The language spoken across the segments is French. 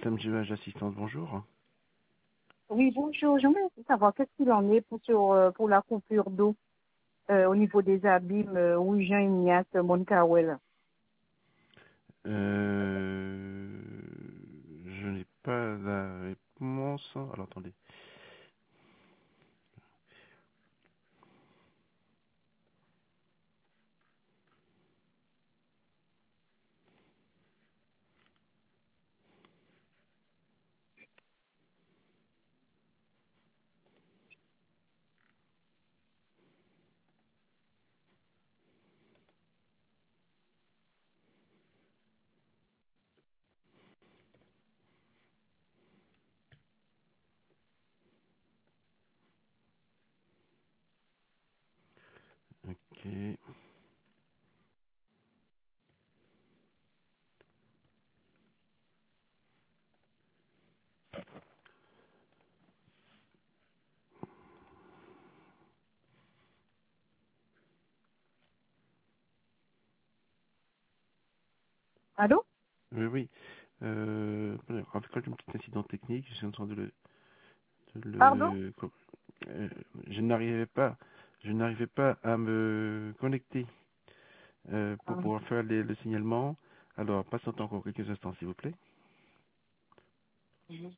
Sam Jevage, assistante, bonjour. Oui, bonjour. J'aimerais savoir qu'est-ce qu'il en est pour la coupure d'eau au niveau des abîmes Jean-Ignace Moncawel. Je n'ai pas la réponse. Alors, attendez. Ok. Allô? Oui, oui. Avec un petit incident technique, j'ai entendu Pardon? euh, je n'arrivais pas à me connecter pour Ah, pouvoir faire le signalement. Alors, patientez encore quelques instants, s'il vous plaît. mhm.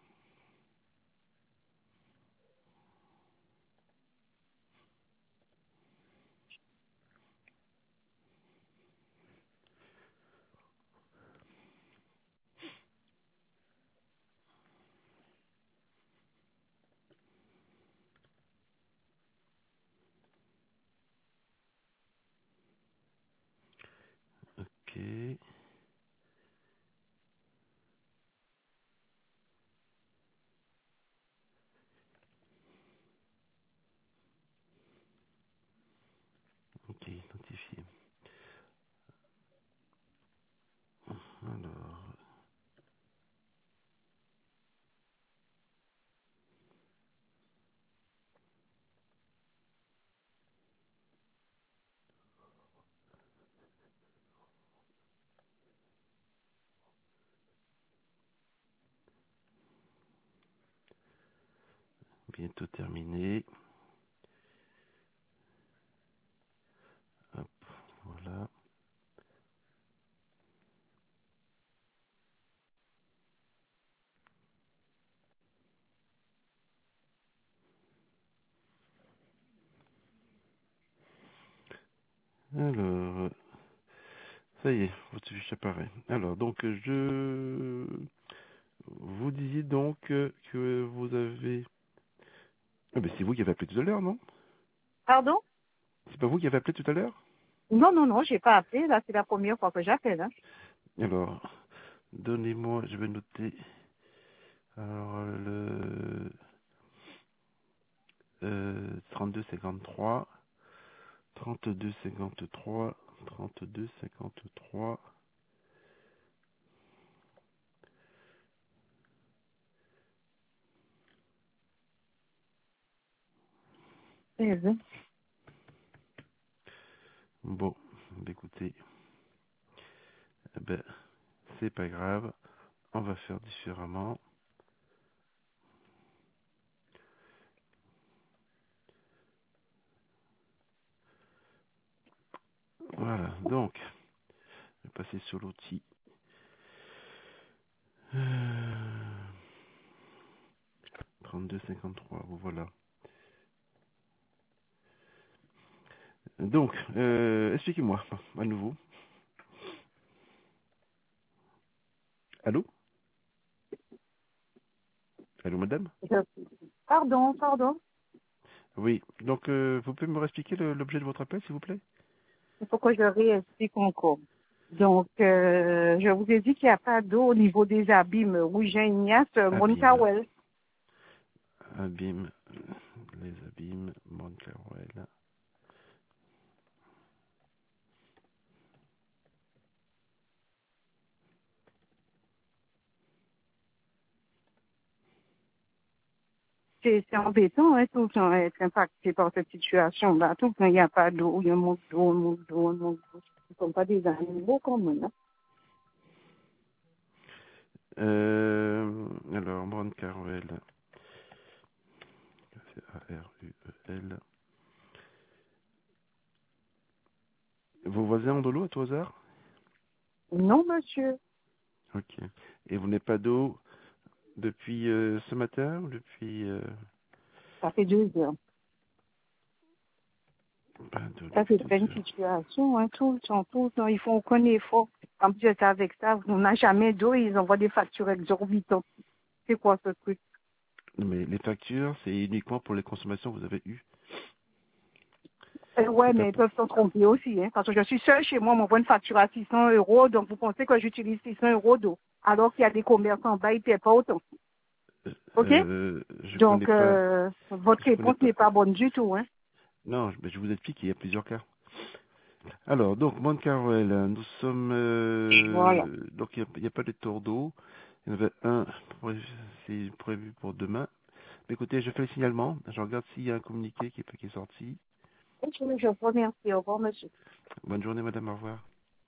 Ok. Ok, identifié. Bientôt terminé. Hop, voilà. Alors, ça y est, votre fiche apparaît. Alors, donc, vous disiez donc que vous avez... Ah ben, c'est vous qui avez appelé tout à l'heure, non? Pardon? C'est pas vous qui avez appelé tout à l'heure? Non, non, non, j'ai pas appelé. Là, c'est la première fois que j'appelle. Hein. Alors, donnez-moi, je vais noter. Alors, le 32 53, 32 53, 32 53. Mhm. Bon, écoutez, eh ben, c'est pas grave, on va faire différemment. Voilà, donc, je vais passer sur l'outil. 32 53, voilà. Donc, expliquez-moi, à nouveau. Allô? Allô, madame? Pardon, pardon. Oui, donc, vous pouvez me réexpliquer l'objet de votre appel, s'il vous plaît? Il faut que je réexplique encore. Donc, je vous ai dit qu'il n'y a pas d'eau au niveau des abîmes Jean-Ignace Abîme, Moncawel. abîme, les abîmes, Montclairwell. C'est embêtant, hein, tout le temps être impacté par cette situation-là. Tout le temps, il n'y a pas d'eau, il y a un manque d'eau, un manque d'eau, Ce ne sont pas des animaux comme nous. Alors, Mont Caruel. C'est A-R-U-E-L. Vos voisins ont de l'eau à tout hasard? Non, monsieur. Ok. Et vous n'avez pas d'eau depuis ce matin ou depuis... Ça fait 2 heures. pas d'eau Ça, c'est depuis pas 2 une heures. situation, hein, tout le temps, tout le temps. Ils font aucun effort. En plus, avec ça, on n'a jamais d'eau, ils envoient des factures exorbitantes. C'est quoi ce truc? Non, mais les factures, c'est uniquement pour les consommations que vous avez eues. Ouais, C'est pas mais ils pour... peuvent s'en tromper aussi, hein, parce que je suis seule chez moi, on m'envoie une facture à 600 euros, donc vous pensez que j'utilise 600 euros d'eau, alors qu'il y a des commerçants en bas, ils ne paient pas autant. OK? Je connais Donc, pas... votre Je connais réponse pas... n'est pas bonne du tout, hein. Non, je vous explique qu'il y a plusieurs cas. Alors, donc, Mont Caruel, nous sommes... Voilà. donc, il n'y a pas de tour d'eau. Il y en avait un, c'est prévu pour demain. Mais écoutez, je fais le signalement. Je regarde s'il y a un communiqué qui est sorti. Je vous remercie. Au revoir, monsieur. Bonne journée, madame. Au revoir.